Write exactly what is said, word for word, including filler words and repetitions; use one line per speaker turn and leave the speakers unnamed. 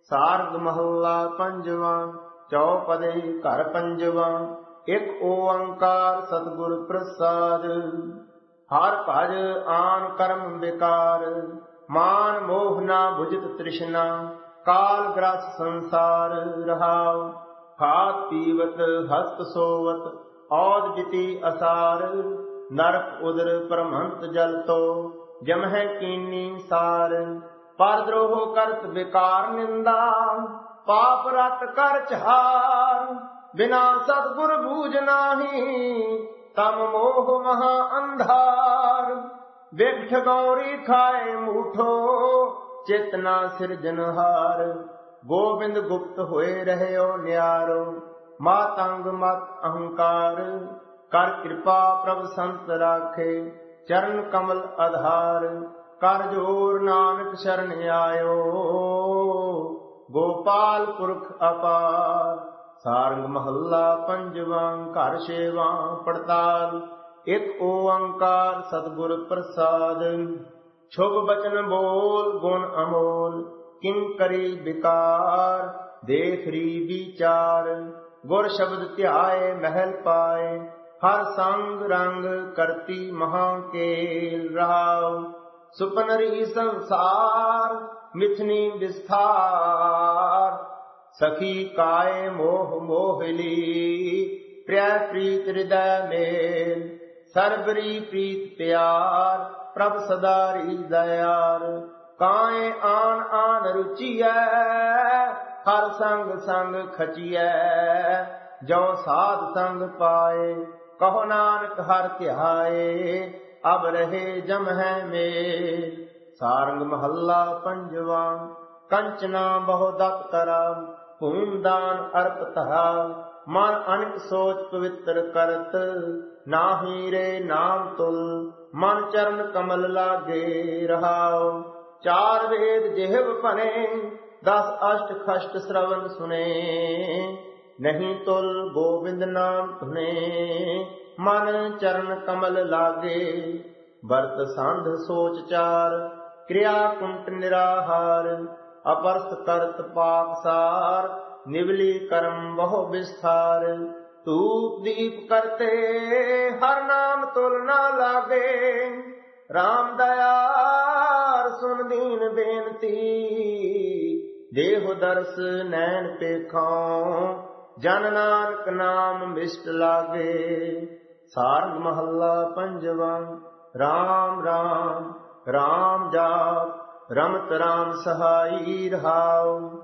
ਸਾਰਗ ਮਹੱਲਾ ਪੰਜਵਾਂ। ਚੌਪਦੇ ਘਰ ਪੰਜਵਾਂ। ਇੱਕ ਓੰਕਾਰ ਸਤਿਗੁਰ ਪ੍ਰਸਾਦ। ਹਰ ਭਜ ਆਨ ਕਰਮ ਵਿਕਾਰ, ਮਾਨ ਮੋਹ ਨਾ ਬੁਝਤ ਤ੍ਰਿਸ਼ਨਾ, ਕਾਲ ਗ੍ਰਸ ਸੰਸਾਰ ਰਹਾਉ। ਖਾਤ ਪੀਵਤ ਹਸਤ ਸੋਵਤ, ਔਦ ਬਿਤੀ ਅਸਾਰ, ਨਰਕ ਉਦਰ ਪਰਮਹੰਤ ਜਲ ਤੋ, ਜਮਹਿ ਕੀਨੀ ਸਾਰ। ਪਰ ਦਰੋਹ ਕਰਤ ਵਿਕਾਰ ਨਿੰਦਾ, ਪਾਪ ਰਤ ਕਰ ਚਾਰ, ਬਿਨਾ ਸਤਿਗੁਰ ਬੂਝ ਨਾਹੀ, ਤਮ ਮੋਹ ਮਹਾ ਅੰਧਾਰ। ਬਿਗਠ ਗੌਰੀ ਖਾਏ ਮੂਠੋ, ਚਿਤ ਨਾ ਸਿਰਜਨਹਾਰ, ਗੋਬਿੰਦ ਗੁਪਤ ਹੋਏ ਰਹਿਓ ਨਿਆਰੋ, ਮਾਤੰਗ ਮਤ ਅਹੰਕਾਰ। ਕਰ ਕਿਰਪਾ ਪ੍ਰਭ ਸੰਤ ਰਾਖੇ, ਚਰਨ ਕਮਲ ਆਧਾਰ। ਕਰ ਜੋਰ ਨਾਨਕ ਸ਼ਰਨ ਆਇਓ, ਗੋਪਾਲ ਪੁਰਖ ਅਪਾਰ। ਸਾਰੰਗ ਮਹੱਲਾ ਪੰਜਵਾਂ। ਘਰ ਛੇਵਾਂ। ਪੜਤਾਲ। ਇੱਕ ਓੰਕਾਰ ਸਤਿਗੁਰ ਪ੍ਰਸਾਦ। ਸ਼ੁਭ ਬਚਨ ਬੋਲ ਗੁਣ ਅਮੋਲ, ਕਿੰ ਕਰੀ ਵਿਕਾਰ, ਦੇਖ ਰੀ ਵਿਚਾਰ। ਗੁਰ ਸ਼ਬਦ ਧਿਆਏ ਮਹਿਲ ਪਾਏ, ਹਰ ਸੰਗ ਰੰਗ ਕਰਤੀ ਮਹਾ ਕੇਲ ਰਹਾਉ। ਸੁਪਨਰੀ ਸੰਸਾਰ ਮਿਥਨੀ ਵਿਸਥਾਰ, ਸਖੀ ਕਾਏ ਮੋਹ ਮੋਹਲੀ, ਪ੍ਰਿਆ ਪ੍ਰੀਤ ਹਿਰਦੈ ਮੇਲ। ਸਰਬਰੀ ਪ੍ਰੀਤ ਪਿਆਰ, ਪ੍ਰਭ ਸਦਾ ਰੀ ਦਇਆਰ। ਕਾਏ ਆਨ ਆਨ ਰੁਚੀਐ, ਹਰ ਸੰਗ ਸੰਗ ਖਚੀਐ। ਜੋ ਸਾਧ ਸੰਗ ਪਾਏ, ਕਹੋ ਨਾਨਕ ਹਰਿ ਧਿਆਏ, ਅਬ ਰਹੇ ਜਮਹਿ ਮੇਲ। ਸਾਰੰਗ ਮਹੱਲਾ ਪੰਜਵਾਂ। ਕੰਚਨਾ ਬਹੁ ਦਤ ਕਰਾ, ਭੂਮ ਦਾਨ ਅਰਪ ਧਰਾ। ਮਨ ਅਨਕ ਸੋਚ ਪਵਿੱਤਰ ਕਰਤ, ਨਾਹੀ ਰੇ ਨਾਮ ਤੁਲ। ਮਨ ਚਰਨ ਕਮਲ ਲਾਗੇ ਰਹਾਉ, ਚਾਰ ਵੇਦ ਜਿਹਵ ਭਨੇ। ਦਸ ਅਸ਼ਟ ਖਸ਼ਟ ਸ਼ਰਵਨ ਸੁਨੇ, ਨਹੀਂ ਤੁਲ ਗੋਬਿੰਦ ਨਾਮ ਧੁਨੇ। ਮਨ ਚਰਨ ਕਮਲ ਲਾਗੇ, ਵਰਤ ਸੰਧ ਸੋਚ ਚਾਰ। ਕਿਰਿਆ ਕੁੰਟ ਨਿਰਾਹਾਰ, ਅਪਰਸ ਕਰਤ ਪਾਪਸਾਰ। ਨਿਵਲੀ ਕਰਮ ਬਹੁ ਵਿਸਥਾਰ, ਧੂਪ ਦੀਪ ਕਰਤੇ, ਹਰ ਨਾਮ ਤੁਲ ਨਾ ਲਾਗੇ। ਰਾਮ ਦਇਆਰ ਸੁਨ ਦੀਨ ਬੇਨਤੀ, ਦੇਹੁ ਦਰਸ ਨੈਣ ਪੇਖਾਂ। ਜਨ ਨਾਨਕ ਨਾਮ ਮਿਸ਼ਟ ਲਾਗੇ। ਸਾਰੰਗ ਮਹੱਲਾ ਪੰਜਵਾਂ। ਰਾਮ ਰਾਮ ਰਾਮ ਜਾਪ, ਰਮਤ ਰਾਮ ਸਹਾਈ ਰਹਾਉ।